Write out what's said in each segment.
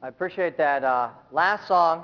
I appreciate that last song,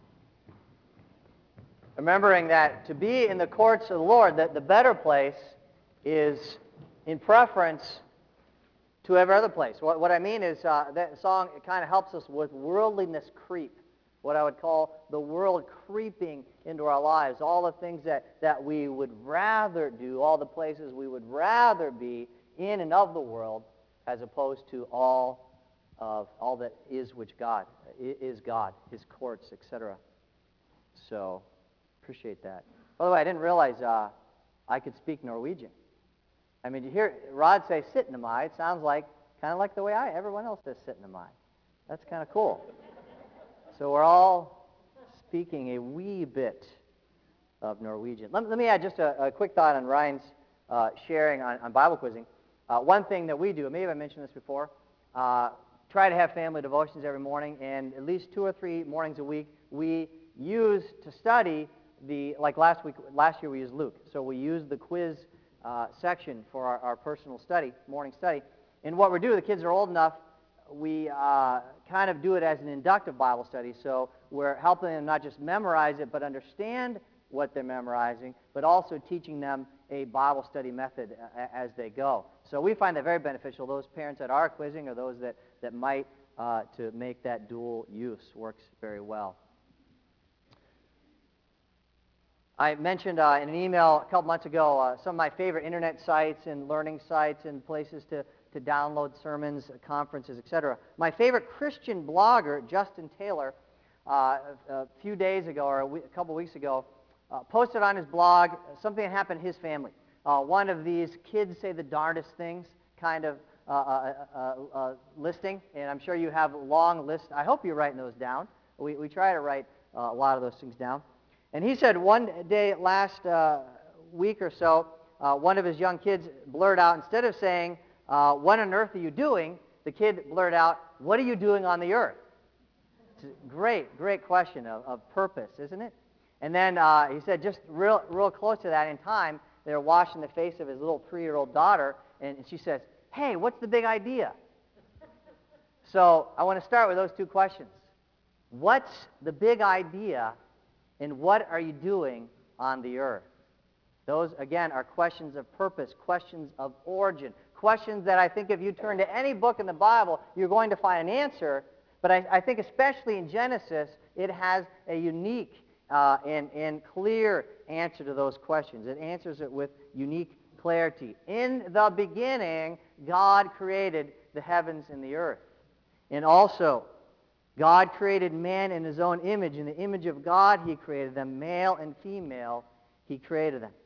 remembering that to be in the courts of the Lord, that the better place is in preference to every other place. What I mean is that song, it kind of helps us with worldliness creep, what I would call the world creeping into our lives, all the things that we would rather do, all the places we would rather be in and of the world, as opposed to all that is which God is God, His courts, etc. So, appreciate that. By the way, I didn't realize I could speak Norwegian. I mean, you hear Rod say "sittemai." It sounds like kind of like the way everyone else says "sittemai." That's kind of cool. So we're all speaking a wee bit of Norwegian. Let me add just a quick thought on Ryan's sharing on Bible quizzing. One thing that we do, maybe I mentioned this before, try to have family devotions every morning, and at least 2 or 3 mornings a week we use to study like last year we used Luke. So we use the quiz section for our personal study, morning study. And what we do, the kids are old enough, we kind of do it as an inductive Bible study. So we're helping them not just memorize it, but understand what they're memorizing, but also teaching them a Bible study method as they go. So we find that very beneficial. Those parents that are quizzing or those that might to make that dual use works very well. I mentioned in an email a couple months ago some of my favorite internet sites and learning sites and places to download sermons, conferences, etc. My favorite Christian blogger, Justin Taylor, a few days ago or a couple weeks ago, posted on his blog something that happened in his family. One of these kids say the darndest things kind of listing, and I'm sure you have a long list. I hope you're writing those down. We try to write a lot of those things down. And he said one day last week or so, one of his young kids blurted out, instead of saying, "What on earth are you doing?" the kid blurted out, "What are you doing on the earth?" It's a great question of purpose, isn't it? And then he said just real close to that in time, they were washing the face of his little 3-year-old daughter, and she says, "Hey, what's the big idea?" So I want to start with those 2 questions. What's the big idea? And what are you doing on the earth? Those, again, are questions of purpose, questions of origin, questions that I think if you turn to any book in the Bible, you're going to find an answer. But I think especially in Genesis, it has a unique and clear answer to those questions. It answers it with unique clarity. In the beginning, God created the heavens and the earth. And also, God created man in His own image. In the image of God, He created them. Male and female, He created them.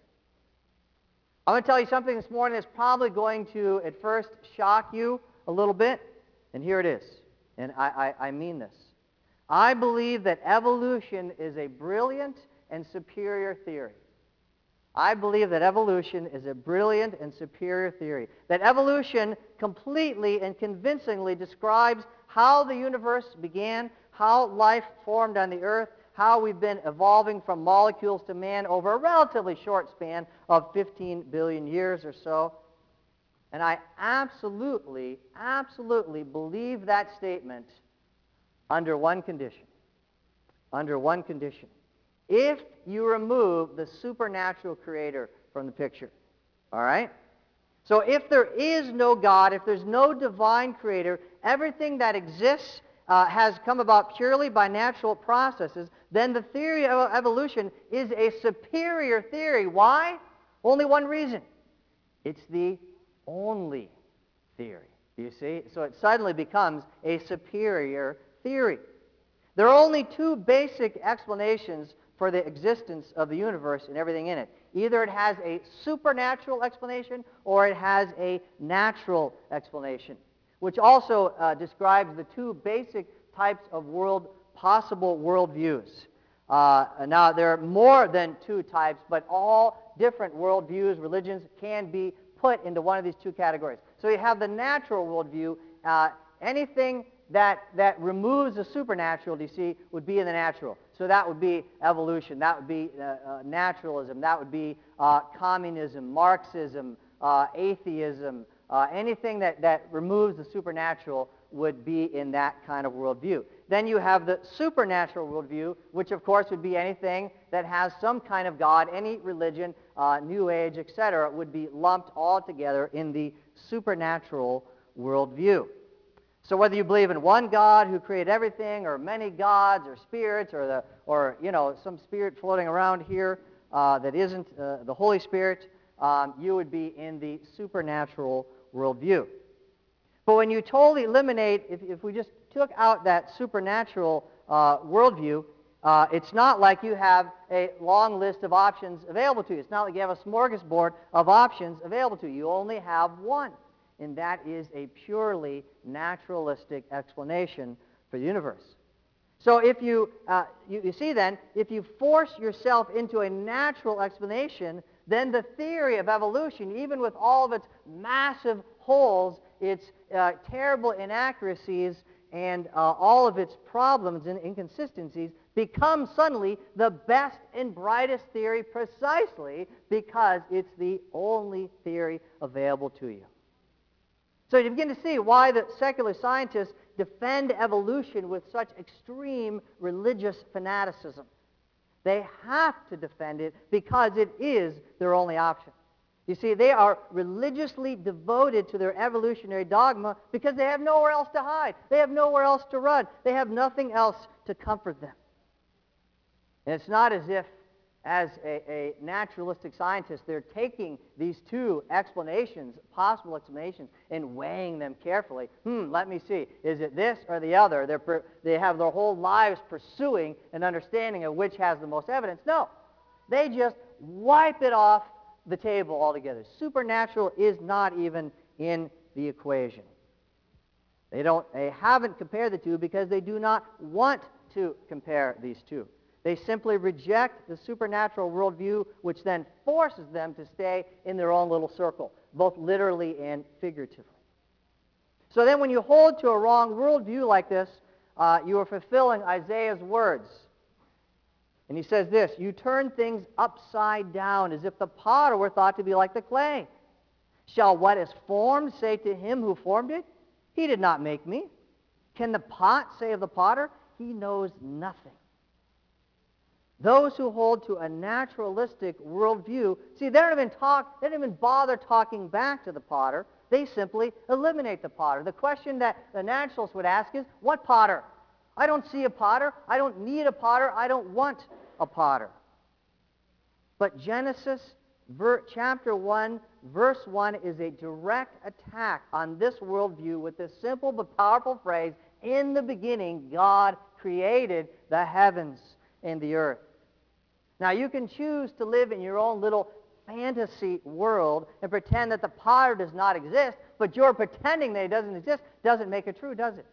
I'm going to tell you something this morning that's probably going to, at first, shock you a little bit. And here it is. And I mean this. I believe that evolution is a brilliant and superior theory. I believe that evolution is a brilliant and superior theory. That evolution completely and convincingly describes how the universe began, how life formed on the earth, how we've been evolving from molecules to man over a relatively short span of 15 billion years or so. And I absolutely believe that statement under one condition. Under one condition. If you remove the supernatural creator from the picture. All right? So if there is no God, if there's no divine creator, everything that exists has come about purely by natural processes, then the theory of evolution is a superior theory. Why? Only one reason. It's the only theory. Do you see? So it suddenly becomes a superior theory. There are only 2 basic explanations for the existence of the universe and everything in it. Either it has a supernatural explanation or it has a natural explanation, which also describes the 2 basic types of possible worldviews. Now, there are more than 2 types, but all different worldviews, religions, can be put into one of these 2 categories. So you have the natural worldview. Anything that removes the supernatural, do you see, would be in the natural. So that would be evolution. That would be naturalism. That would be communism, Marxism, atheism. Anything that removes the supernatural would be in that kind of worldview. Then you have the supernatural worldview, which of course would be anything that has some kind of God, any religion, New Age, etc., would be lumped all together in the supernatural worldview. So whether you believe in one God who created everything, or many gods, or spirits, or some spirit floating around here that isn't the Holy Spirit, you would be in the supernatural worldview. But when you totally eliminate, if we just took out that supernatural worldview, it's not like you have a long list of options available to you. It's not like you have a smorgasbord of options available to you. You only have one, and that is a purely naturalistic explanation for the universe. So if you see then, if you force yourself into a natural explanation, then the theory of evolution, even with all of its massive holes, its terrible inaccuracies, and all of its problems and inconsistencies, becomes suddenly the best and brightest theory precisely because it's the only theory available to you. So you begin to see why the secular scientists defend evolution with such extreme religious fanaticism. They have to defend it because it is their only option. You see, they are religiously devoted to their evolutionary dogma because they have nowhere else to hide. They have nowhere else to run. They have nothing else to comfort them. And it's not as if, as a naturalistic scientist, they're taking these two explanations, possible explanations, and weighing them carefully. Let me see. Is it this or the other? They have their whole lives pursuing an understanding of which has the most evidence. No. They just wipe it off the table altogether. Supernatural is not even in the equation. They haven't compared the two because they do not want to compare these two. They simply reject the supernatural worldview, which then forces them to stay in their own little circle, both literally and figuratively. So then when you hold to a wrong worldview like this, you are fulfilling Isaiah's words. And he says this, "You turn things upside down as if the potter were thought to be like the clay. Shall what is formed say to him who formed it, he did not make me? Can the pot say of the potter, he knows nothing?" Those who hold to a naturalistic worldview, see, they don't even bother talking back to the potter. They simply eliminate the potter. The question that the naturalists would ask is, what potter? I don't see a potter. I don't need a potter. I don't want a potter. But Genesis chapter 1, verse 1 is a direct attack on this worldview with this simple but powerful phrase, "In the beginning, God created the heavens and the earth." Now, you can choose to live in your own little fantasy world and pretend that the potter does not exist, but your pretending that it doesn't exist doesn't make it true, does it?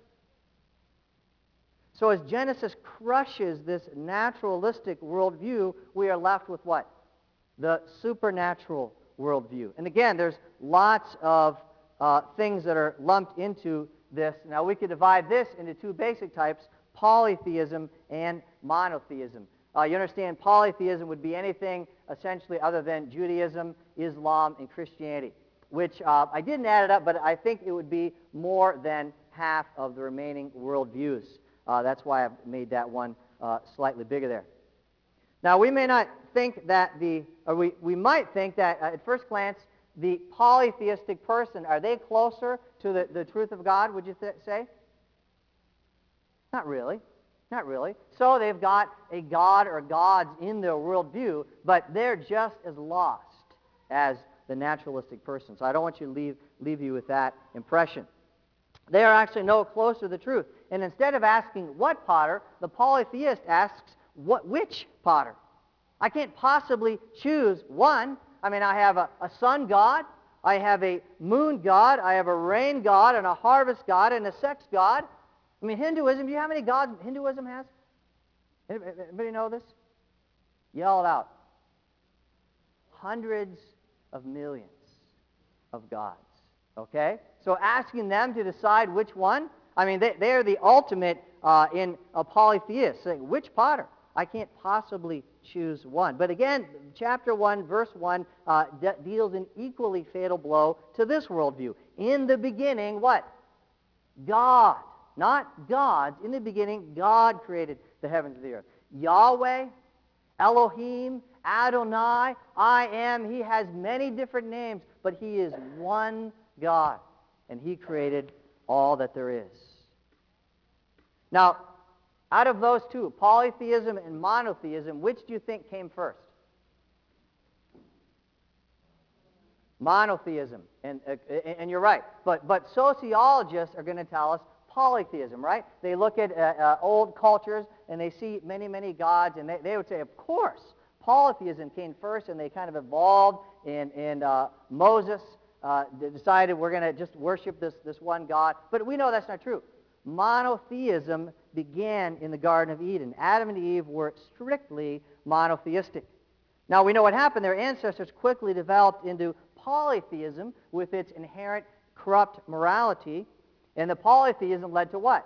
So as Genesis crushes this naturalistic worldview, we are left with what? The supernatural worldview. And again, there's lots of things that are lumped into this. Now, we could divide this into two basic types, polytheism and monotheism. You understand, polytheism would be anything essentially other than Judaism, Islam, and Christianity, which I didn't add it up, but I think it would be more than half of the remaining worldviews. That's why I've made that one slightly bigger there. Now, we may not think that we might think that at first glance, the polytheistic person, are they closer to the truth of God, would you say? Not really. Not really. So they've got a god or gods in their worldview, but they're just as lost as the naturalistic person. So I don't want you to leave you with that impression. They are actually no closer to the truth. And instead of asking what potter, the polytheist asks which potter. I can't possibly choose one. I mean, I have a sun god, I have a moon god, I have a rain god, and a harvest god, and a sex god. I mean, Hinduism, do you know how many gods Hinduism has? Anybody know this? Yell it out. Hundreds of millions of gods. Okay? So asking them to decide which one, I mean, they are the ultimate in a polytheist, saying, which potter? I can't possibly choose one. But again, chapter 1, verse 1 deals an equally fatal blow to this worldview. In the beginning, what? God. not gods. In the beginning, God created the heavens and the earth. Yahweh, Elohim, Adonai, I am. He has many different names, but he is one God, and he created all that there is. Now, out of those two, polytheism and monotheism, which do you think came first? Monotheism, and you're right. But sociologists are going to tell us polytheism, right? They look at old cultures and they see many, many gods, and they would say, of course, polytheism came first, and they kind of evolved, and Moses decided we're going to just worship this one God. But we know that's not true. Monotheism began in the Garden of Eden. Adam and Eve were strictly monotheistic. Now, we know what happened. Their ancestors quickly developed into polytheism with its inherent corrupt morality, and the polytheism led to what?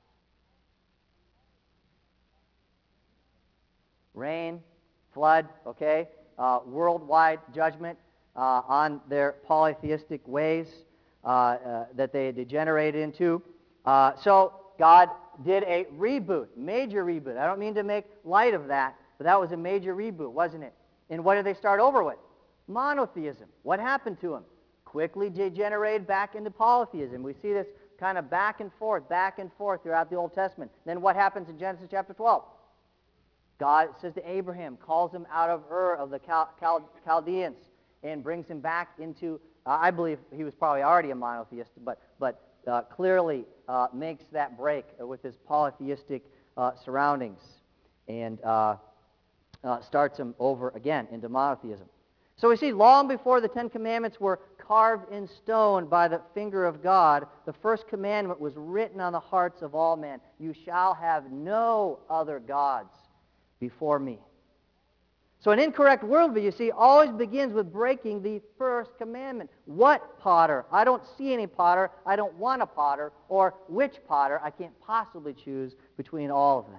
Rain, flood, okay? Worldwide judgment on their polytheistic ways that they degenerated into. So God did a reboot, major reboot. I don't mean to make light of that, but that was a major reboot, wasn't it? And what did they start over with? Monotheism. What happened to them? Quickly degenerated back into polytheism. We see this kind of back and forth throughout the Old Testament. Then what happens in Genesis chapter 12? God says to Abraham, calls him out of Ur of the Chaldeans, and brings him back into, I believe he was probably already a monotheist, but clearly makes that break with his polytheistic surroundings, and starts him over again into monotheism. So we see long before the Ten Commandments were carved in stone by the finger of God, the first commandment was written on the hearts of all men. You shall have no other gods before me. So an incorrect worldview, you see, always begins with breaking the first commandment. What potter? I don't see any potter. I don't want a potter. Or which potter? I can't possibly choose between all of them.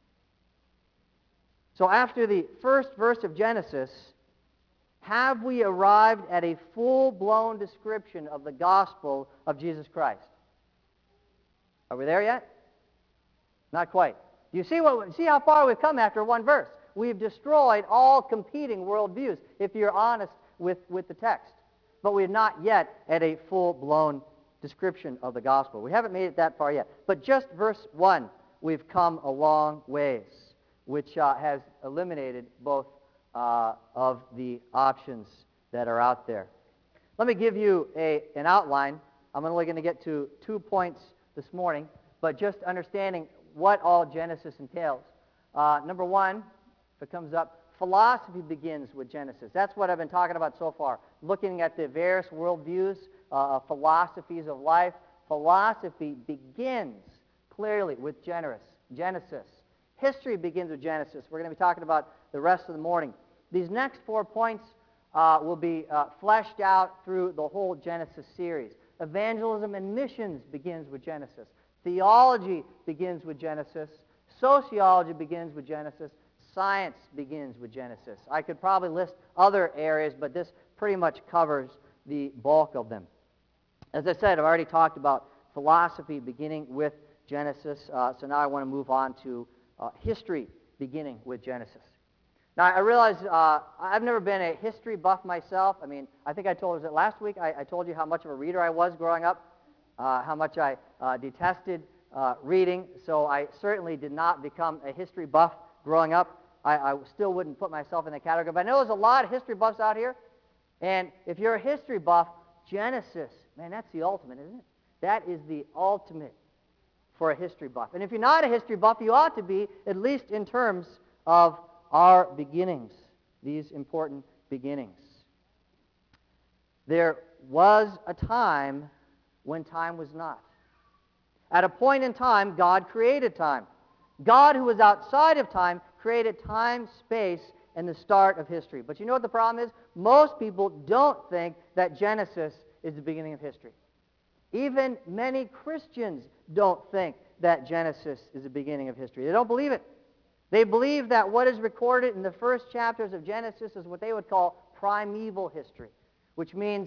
So after the first verse of Genesis, have we arrived at a full-blown description of the gospel of Jesus Christ? Are we there yet? Not quite. Do you see how far we've come after one verse? We've destroyed all competing worldviews, if you're honest with the text. But we're not yet at a full-blown description of the gospel. We haven't made it that far yet. But just verse 1, we've come a long ways, which has eliminated both of the options that are out there. Let me give you an outline. I'm only going to get to 2 points this morning, but just understanding what all Genesis entails. Number one, if it comes up, philosophy begins with Genesis. That's what I've been talking about so far, looking at the various worldviews, philosophies of life. Philosophy begins clearly with Genesis. History begins with Genesis. We're going to be talking about the rest of the morning. These next 4 points will be fleshed out through the whole Genesis series. Evangelism and missions begins with Genesis. Theology begins with Genesis. Sociology begins with Genesis. Science begins with Genesis. I could probably list other areas, but this pretty much covers the bulk of them. As I said, I've already talked about philosophy beginning with Genesis, so now I want to move on to history beginning with Genesis. Now, I realize I've never been a history buff myself. I mean, I think I told you last week, I told you how much of a reader I was growing up, how much I detested reading, so I certainly did not become a history buff growing up. I still wouldn't put myself in the category, but I know there's a lot of history buffs out here, and if you're a history buff, Genesis, man, that's the ultimate, isn't it? That is the ultimate for a history buff. And if you're not a history buff, you ought to be, at least in terms of our beginnings, these important beginnings. There was a time when time was not. At a point in time, God created time. God, who was outside of time, created time, space, and the start of history. But you know what the problem is? Most people don't think that Genesis is the beginning of history. Even many Christians don't think that Genesis is the beginning of history. They don't believe it. They believe that what is recorded in the first chapters of Genesis is what they would call primeval history, which means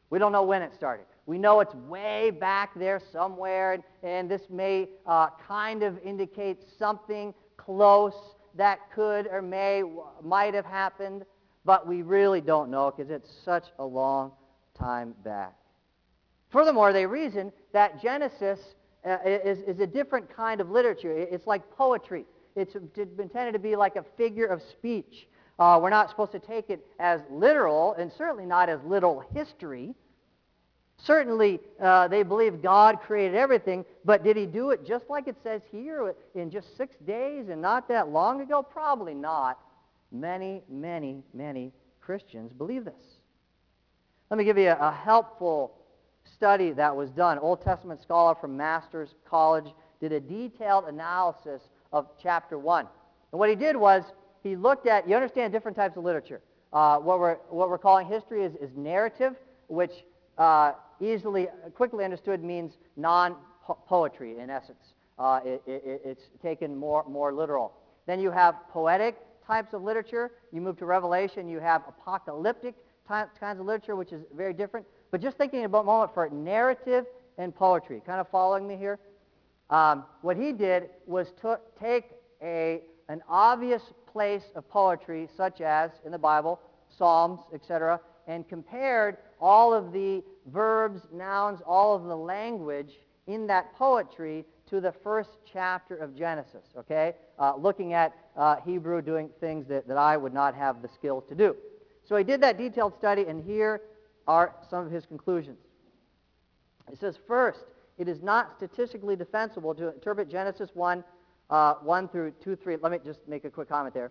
We don't know when it started. We know it's way back there somewhere, and this may kind of indicate something close that could or might have happened, but we really don't know because it's such a long time back. Furthermore, they reason that Genesis is a different kind of literature. It's like poetry. It's intended to be like a figure of speech. We're not supposed to take it as literal, and certainly not as literal history. Certainly, they believe God created everything, but did he do it just like it says here in just 6 days and not that long ago? Probably not. Many, many, many Christians believe this. Let me give you a helpful study that was done. Old Testament scholar from Masters College did a detailed analysis of chapter 1. And what he did was he looked at, you understand different types of literature. What we're calling history is narrative, which quickly understood means non-poetry in essence. It's taken more literal. Then you have poetic types of literature. You move to Revelation, you have apocalyptic kinds of literature, which is very different. But just thinking about a moment for narrative and poetry, kind of following me here. What he did was take an obvious place of poetry, such as in the Bible, Psalms, etc., and compared all of the verbs, nouns, all of the language in that poetry to the first chapter of Genesis, okay? Looking at Hebrew, doing things that I would not have the skill to do. So he did that detailed study, and here are some of his conclusions. It says, first, it is not statistically defensible to interpret Genesis 1, 1 through 2, 3. Let me just make a quick comment there.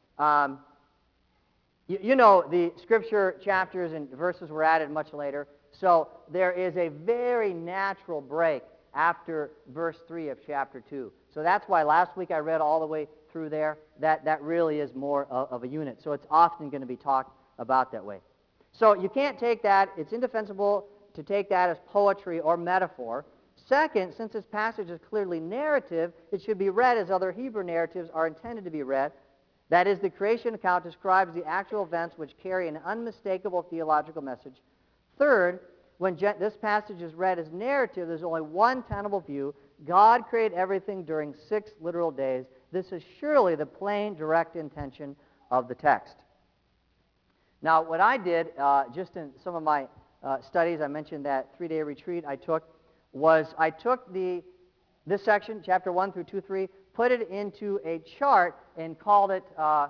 You know the scripture chapters and verses were added much later, so there is a very natural break after verse 3 of chapter 2. So that's why last week I read all the way through there. That really is more of a unit. So it's often going to be talked about that way. So you can't take that. It's indefensible to take that as poetry or metaphor. Second, since this passage is clearly narrative, it should be read as other Hebrew narratives are intended to be read. That is, the creation account describes the actual events which carry an unmistakable theological message. Third, when this passage is read as narrative, there's only one tenable view. God created everything during 6 literal days. This is surely the plain, direct intention of the text. Now, what I did, just in some of my studies, I mentioned that 3-day retreat I took, was I took this section, chapter 1 through 2, 3, put it into a chart and called it, that's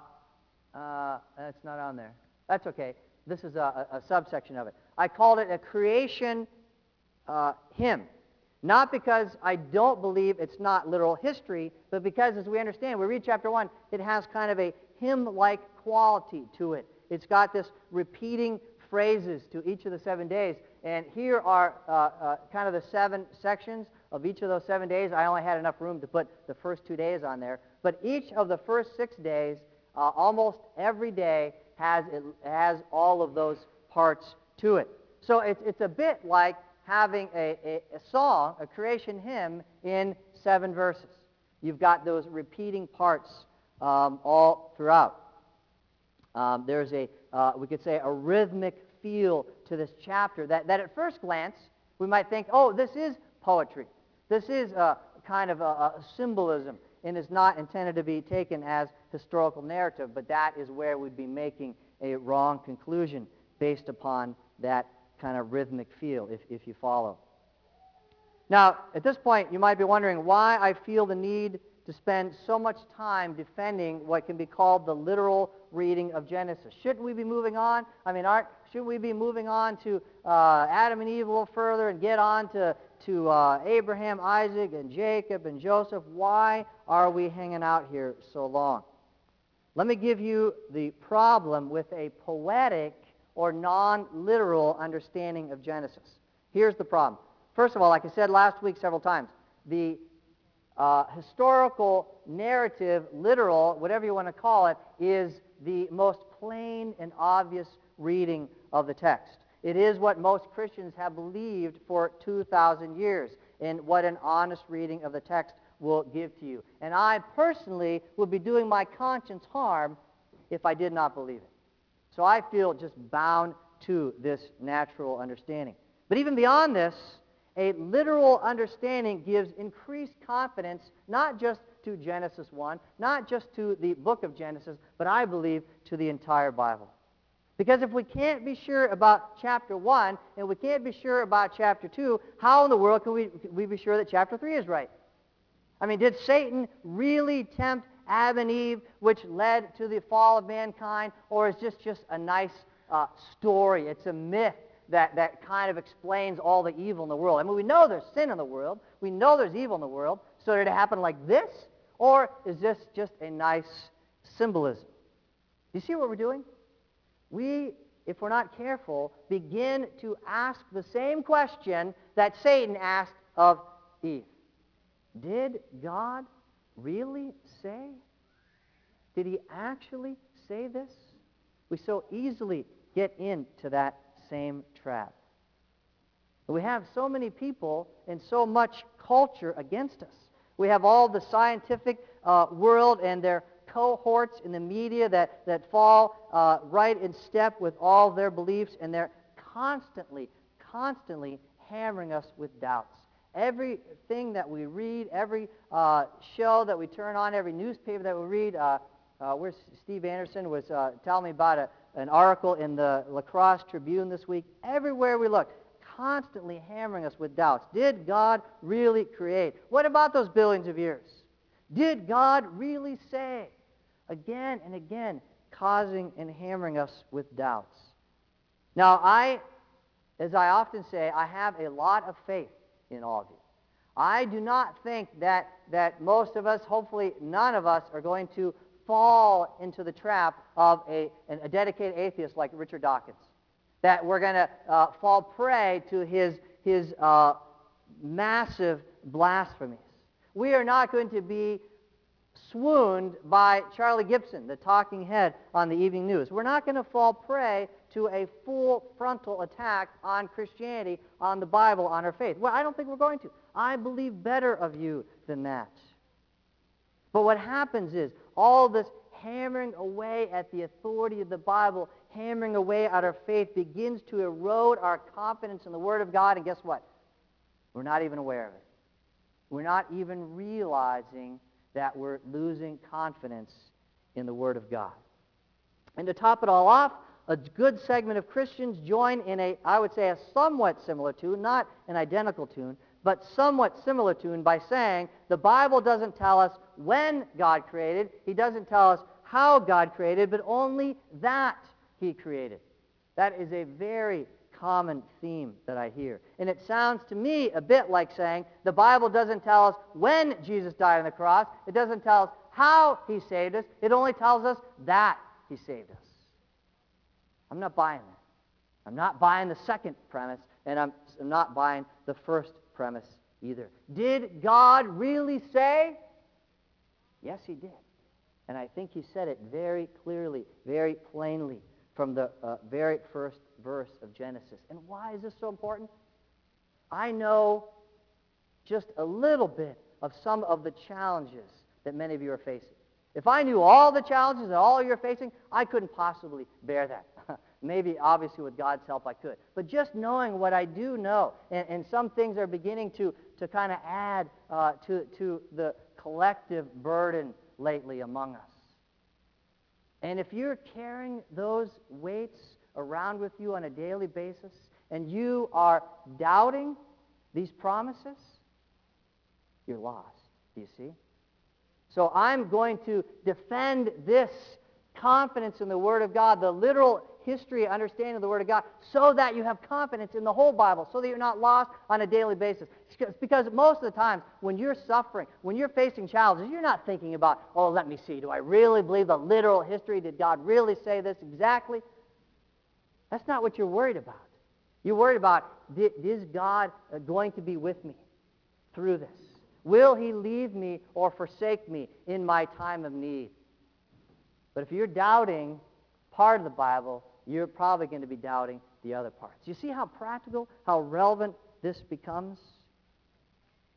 not on there. That's okay. This is a subsection of it. I called it a creation hymn. Not because I don't believe it's not literal history, but because, as we understand, we read chapter 1, it has kind of a hymn-like quality to it. It's got this repeating phrases to each of the 7 days. And here are kind of the 7 sections of each of those 7 days. I only had enough room to put the first 2 days on there. But each of the first 6 days, almost every day, has all of those parts to it. So it's a bit like having a song, a creation hymn, in 7 verses. You've got those repeating parts all throughout. There's we could say, a rhythmic feel to this chapter that at first glance, we might think, oh, this is poetry. This is a kind of a symbolism and is not intended to be taken as historical narrative, but that is where we'd be making a wrong conclusion based upon that kind of rhythmic feel, if you follow. Now, at this point, you might be wondering why I feel the need to spend so much time defending what can be called the literal reading of Genesis. Shouldn't we be moving on? I mean, shouldn't we be moving on to Adam and Eve a little further and get on to Abraham, Isaac, and Jacob, and Joseph? Why are we hanging out here so long? Let me give you the problem with a poetic or non-literal understanding of Genesis. Here's the problem. First of all, like I said last week several times, the historical narrative, literal, whatever you want to call it, is the most plain and obvious reading of the text. It is what most Christians have believed for 2,000 years, and what an honest reading of the text will give to you. And I personally would be doing my conscience harm if I did not believe it. So I feel just bound to this natural understanding. But even beyond this, a literal understanding gives increased confidence, not just to Genesis 1, not just to the book of Genesis, but I believe to the entire Bible. Because if we can't be sure about chapter 1 and we can't be sure about chapter 2, how in the world can we be sure that chapter 3 is right? I mean, did Satan really tempt Adam and Eve, which led to the fall of mankind, or is this just a nice story? It's a myth that kind of explains all the evil in the world. I mean, we know there's sin in the world. We know there's evil in the world. So did it happen like this? Or is this just a nice symbolism? You see what we're doing? We, if we're not careful, begin to ask the same question that Satan asked of Eve. Did God really say? Did he actually say this? We so easily get into that same trap. We have so many people and so much culture against us. We have all the scientific world and their cohorts in the media that fall right in step with all their beliefs, and they're constantly hammering us with doubts. Everything that we read, every show that we turn on, every newspaper that we read, where Steve Anderson was telling me about an article in the La Crosse Tribune this week. Everywhere we look, constantly hammering us with doubts. Did God really create? What about those billions of years? Did God really say? Again and again, causing and hammering us with doubts. Now, as I often say, I have a lot of faith in all of you. I do not think that most of us, hopefully none of us, are going to fall into the trap of a dedicated atheist like Richard Dawkins. That we're going to fall prey to his massive blasphemies. We are not going to be swooned by Charlie Gibson, the talking head on the evening news. We're not going to fall prey to a full frontal attack on Christianity, on the Bible, on our faith. Well, I don't think we're going to. I believe better of you than that. But what happens is all this hammering away at the authority of the Bible, hammering away at our faith, begins to erode our confidence in the Word of God, and guess what? We're not even aware of it. We're not even realizing that we're losing confidence in the Word of God. And to top it all off, a good segment of Christians join in I would say, a somewhat similar tune, not an identical tune, but somewhat similar tune by saying the Bible doesn't tell us when God created, He doesn't tell us how God created, but only that He created. That is a very common theme that I hear. And it sounds to me a bit like saying the Bible doesn't tell us when Jesus died on the cross. It doesn't tell us how He saved us. It only tells us that He saved us. I'm not buying that. I'm not buying the second premise, and I'm not buying the first premise either. Did God really say? Yes, He did. And I think He said it very clearly, very plainly from the very first verse of Genesis. And why is this so important? I know just a little bit of some of the challenges that many of you are facing. If I knew all the challenges that all of you are facing, I couldn't possibly bear that. Maybe, obviously, with God's help, I could. But just knowing what I do know, and some things are beginning to kind of add to the collective burden lately among us. And if you're carrying those weights around with you on a daily basis, and you are doubting these promises, you're lost. Do you see? So I'm going to defend this confidence in the Word of God, the literal history, understanding of the Word of God, so that you have confidence in the whole Bible, so that you're not lost on a daily basis. Because most of the times, when you're suffering, when you're facing challenges, you're not thinking about, oh, let me see, do I really believe the literal history? Did God really say this exactly? That's not what you're worried about. You're worried about, is God going to be with me through this? Will He leave me or forsake me in my time of need? But if you're doubting part of the Bible, you're probably going to be doubting the other parts. You see how practical, how relevant this becomes?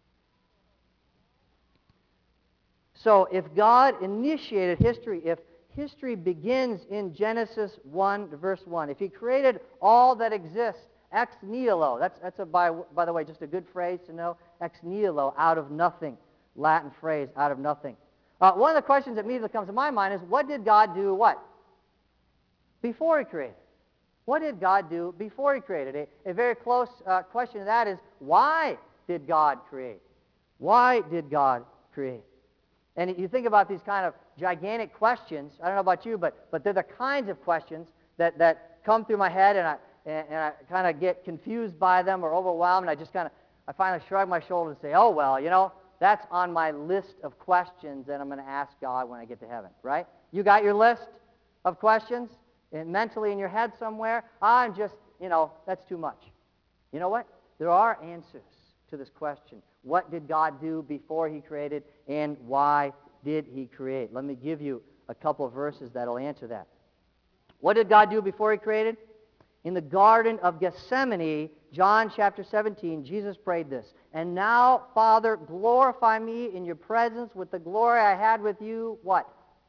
So if God initiated history, if history begins in Genesis 1, verse 1. If he created all that exists, ex nihilo, that's by the way, just a good phrase to know, ex nihilo, out of nothing, Latin phrase, out of nothing. One of the questions that immediately comes to my mind is, what did God do what? Before he created. What did God do before he created? A very close question to that is, why did God create? Why did God create? And you think about these kind of gigantic questions. I don't know about you, but they're the kinds of questions that come through my head, and I kind of get confused by them or overwhelmed, and I finally shrug my shoulders and say, oh, well, that's on my list of questions that I'm going to ask God when I get to heaven, right? You got your list of questions mentally in your head somewhere? I'm just, that's too much. You know what? There are answers to this question. What did God do before he created, and why did he create? Let me give you a couple of verses that will answer that. What did God do before he created? In the Garden of Gethsemane, John chapter 17, Jesus prayed this, "And now, Father, glorify me in your presence with the glory I had with you," what?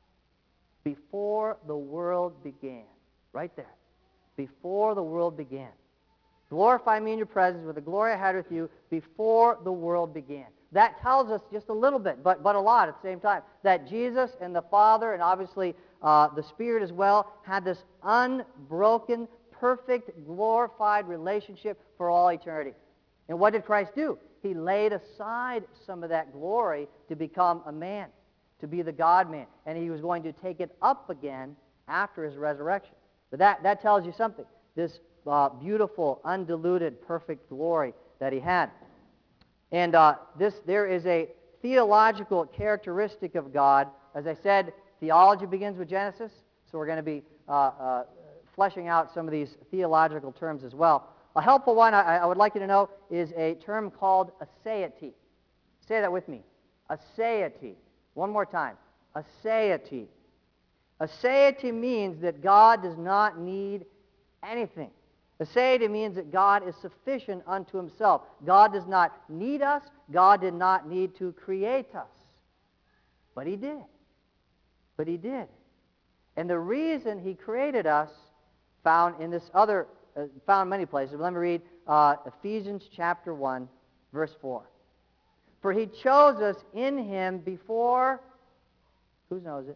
Before the world began. Right there. Before the world began. Glorify me in your presence with the glory I had with you before the world began. That tells us just a little bit, but a lot at the same time, that Jesus and the Father, and obviously the Spirit as well, had this unbroken, perfect, glorified relationship for all eternity. And what did Christ do? He laid aside some of that glory to become a man, to be the God-man. And he was going to take it up again after his resurrection. But that tells you something. This beautiful, undiluted, perfect glory that he had. And there is a theological characteristic of God. As I said, theology begins with Genesis, so we're going to be fleshing out some of these theological terms as well. A helpful one I would like you to know is a term called aseity. Say that with me. Aseity. One more time. Aseity. Aseity means that God does not need anything. Aseity means that God is sufficient unto himself. God does not need us. God did not need to create us. But he did. But he did. And the reason he created us found in this other, found many places. But let me read Ephesians chapter 1, verse 4. For he chose us in him before, who knows it?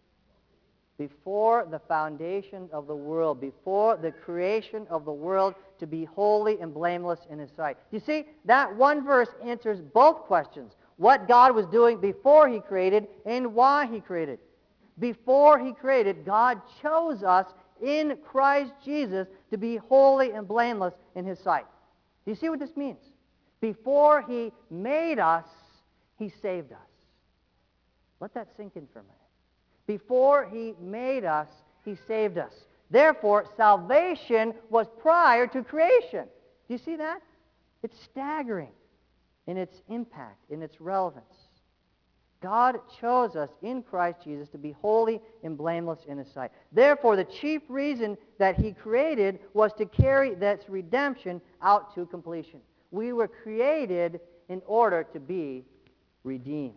Before the foundation of the world, before the creation of the world, to be holy and blameless in his sight. You see, that one verse answers both questions. What God was doing before he created and why he created. Before he created, God chose us in Christ Jesus to be holy and blameless in his sight. Do you see what this means? Before he made us, he saved us. Let that sink in for a minute. Before he made us, he saved us. Therefore, salvation was prior to creation. Do you see that? It's staggering in its impact, in its relevance. God chose us in Christ Jesus to be holy and blameless in his sight. Therefore, the chief reason that he created was to carry this redemption out to completion. We were created in order to be redeemed.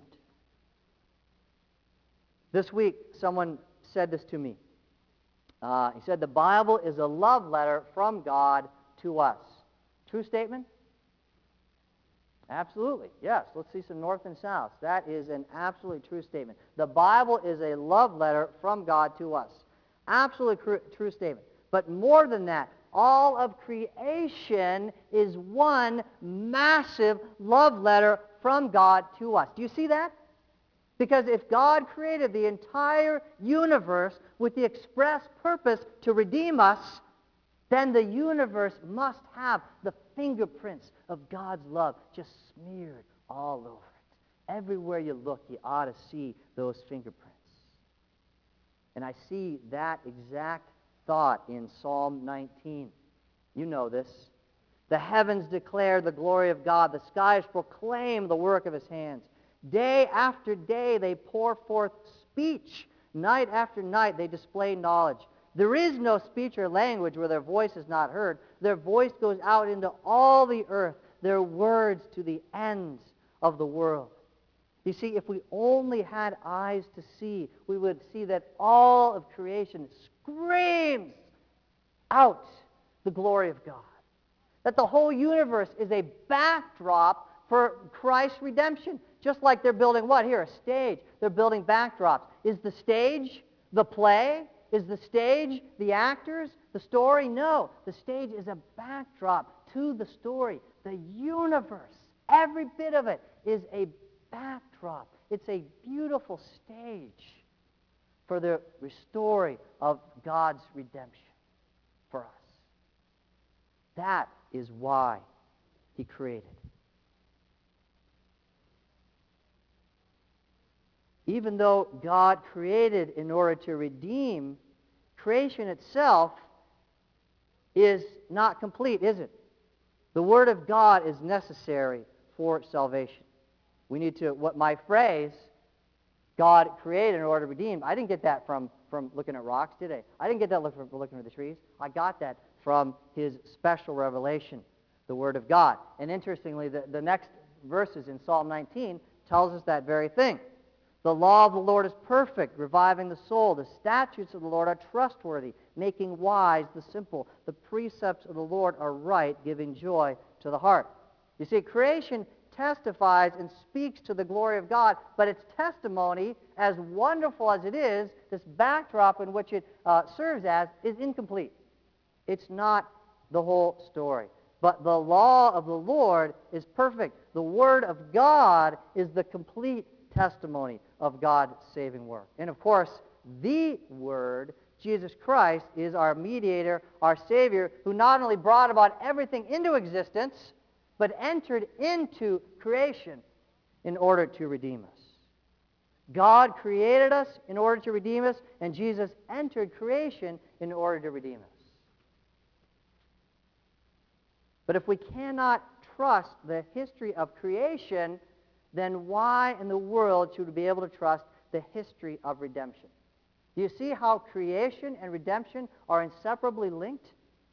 This week, someone said this to me. He said, the Bible is a love letter from God to us. True statement? Absolutely. Yes. Let's see some north and south. That is an absolutely true statement. The Bible is a love letter from God to us. Absolutely true statement. But more than that, all of creation is one massive love letter from God to us. Do you see that? Because if God created the entire universe with the express purpose to redeem us, then the universe must have the fingerprints of God's love just smeared all over it. Everywhere you look, you ought to see those fingerprints. And I see that exact thought in Psalm 19. You know this. The heavens declare the glory of God. The skies proclaim the work of his hands. Day after day they pour forth speech. Night after night they display knowledge. There is no speech or language where their voice is not heard. Their voice goes out into all the earth, their words to the ends of the world. You see, if we only had eyes to see, we would see that all of creation screams out the glory of God. That the whole universe is a backdrop for Christ's redemption. Just like they're building what? Here, a stage. They're building backdrops. Is the stage the play? Is the stage the actors, the story? No. The stage is a backdrop to the story. The universe, every bit of it, is a backdrop. It's a beautiful stage for the restoring of God's redemption for us. That is why he created. Even though God created in order to redeem, creation itself is not complete, is it? The Word of God is necessary for salvation. We need to, what my phrase, God created in order to redeem, I didn't get that from looking at rocks, did I? I didn't get that from looking at the trees. I got that from his special revelation, the Word of God. And interestingly, the next verses in Psalm 19 tells us that very thing. The law of the Lord is perfect, reviving the soul. The statutes of the Lord are trustworthy, making wise the simple. The precepts of the Lord are right, giving joy to the heart. You see, creation testifies and speaks to the glory of God, but its testimony, as wonderful as it is, this backdrop in which it serves as, is incomplete. It's not the whole story. But the law of the Lord is perfect. The Word of God is the complete testimony of God's saving work. And of course, the Word, Jesus Christ, is our mediator, our Savior, who not only brought about everything into existence, but entered into creation in order to redeem us. God created us in order to redeem us, and Jesus entered creation in order to redeem us. But if we cannot trust the history of creation, then why in the world should we be able to trust the history of redemption? Do you see how creation and redemption are inseparably linked?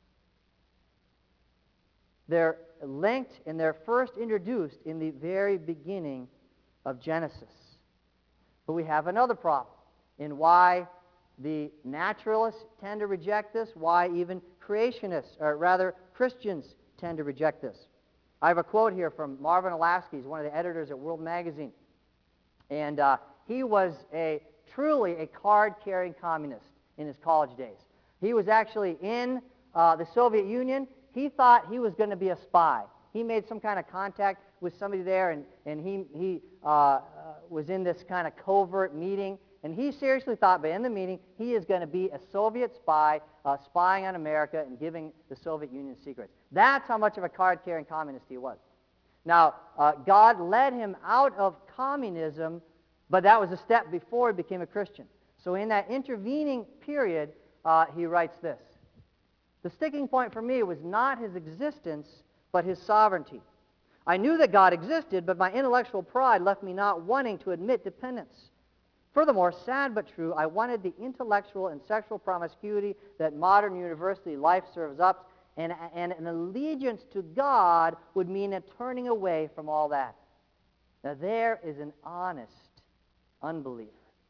They're linked and they're first introduced in the very beginning of Genesis. But we have another problem in why the naturalists tend to reject this, why even creationists, or rather Christians, tend to reject this. I have a quote here from Marvin Olasky. He's one of the editors at World Magazine. And he was truly a card-carrying communist in his college days. He was actually in the Soviet Union. He thought he was going to be a spy. He made some kind of contact with somebody there, and he was in this kind of covert meeting. And he seriously thought, by the end of the meeting, he is going to be a Soviet spy, spying on America and giving the Soviet Union secrets. That's how much of a card-carrying communist he was. Now, God led him out of communism, but that was a step before he became a Christian. So in that intervening period, he writes this. The sticking point for me was not his existence, but his sovereignty. I knew that God existed, but my intellectual pride left me not wanting to admit dependence. Furthermore, sad but true, I wanted the intellectual and sexual promiscuity that modern university life serves up, and an allegiance to God would mean a turning away from all that. Now there is an honest unbeliever.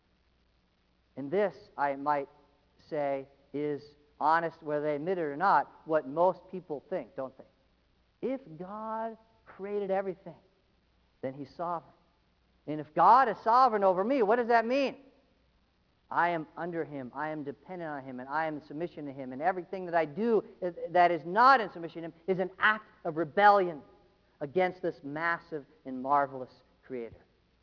And this, I might say, is honest, whether they admit it or not, what most people think, don't they? If God created everything, then he's sovereign. And if God is sovereign over me, what does that mean? I am under him, I am dependent on him, and I am in submission to him, and everything that I do that is not in submission to him is an act of rebellion against this massive and marvelous Creator.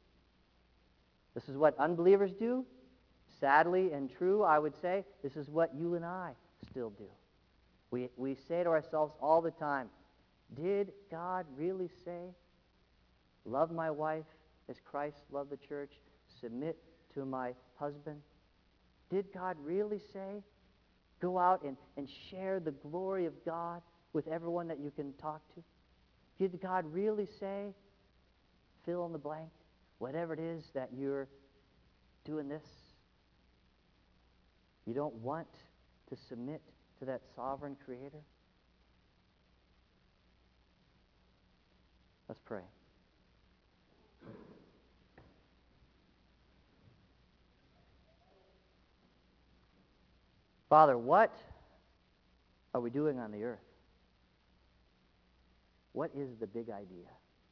This is what unbelievers do. Sadly and true, I would say, this is what you and I still do. We say to ourselves all the time, did God really say, love my wife as Christ loved the church, submit to my husband? Did God really say, go out and share the glory of God with everyone that you can talk to? Did God really say, fill in the blank, whatever it is that you're doing this? You don't want to submit to that sovereign Creator? Let's pray. Father, what are we doing on the earth? What is the big idea?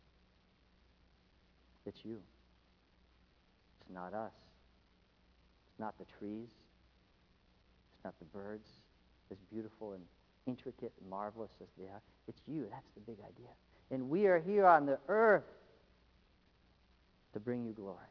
It's you. It's not us. It's not the trees. It's not the birds, as beautiful and intricate and marvelous as they are. It's you. That's the big idea. And we are here on the earth to bring you glory.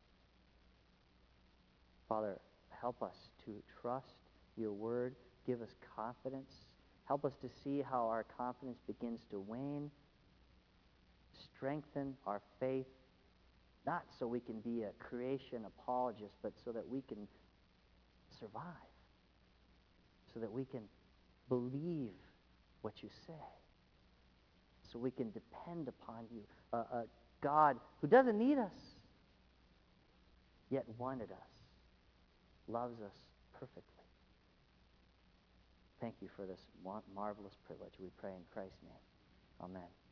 Father, help us to trust your word. Give us confidence. Help us to see how our confidence begins to wane. Strengthen our faith, not so we can be a creation apologist, but so that we can survive, so that we can believe what you say, so we can depend upon you, a God who doesn't need us, yet wanted us, loves us perfectly. Thank you for this marvelous privilege. We pray in Christ's name. Amen.